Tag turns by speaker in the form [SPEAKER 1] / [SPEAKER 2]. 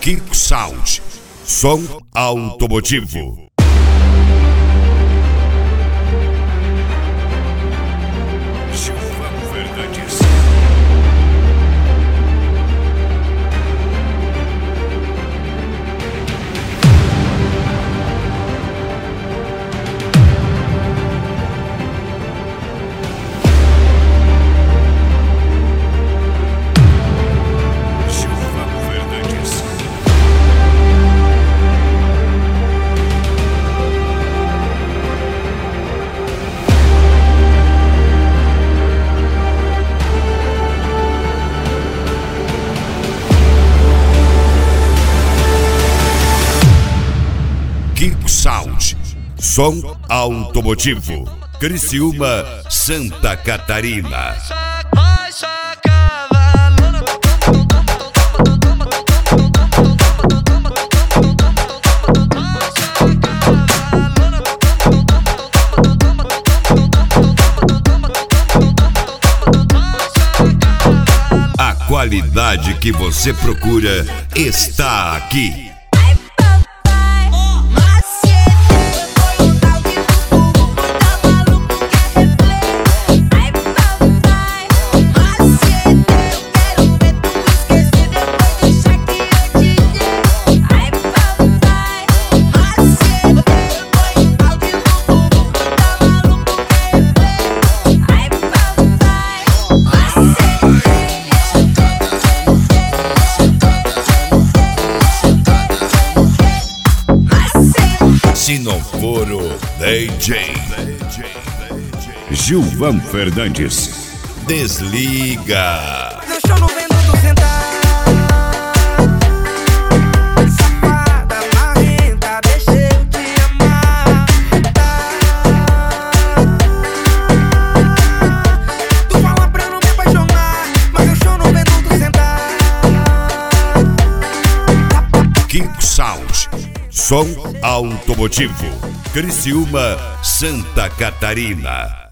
[SPEAKER 1] Kiko Sound, som automotivo. Gilvan Fernandes. Kiko Sound, som automotivo, Criciúma, Santa Catarina. A qualidade que você procura está aqui. Se não for o DJ Gilvan Fernandes, desliga.
[SPEAKER 2] Deixa no vento sentar. Safada, marrenta, deixa eu te amar. Tu fala pra eu não me apaixonar, mas eu choro no vento sentar.
[SPEAKER 1] Kiko Sound, som automotivo, Criciúma, Santa Catarina.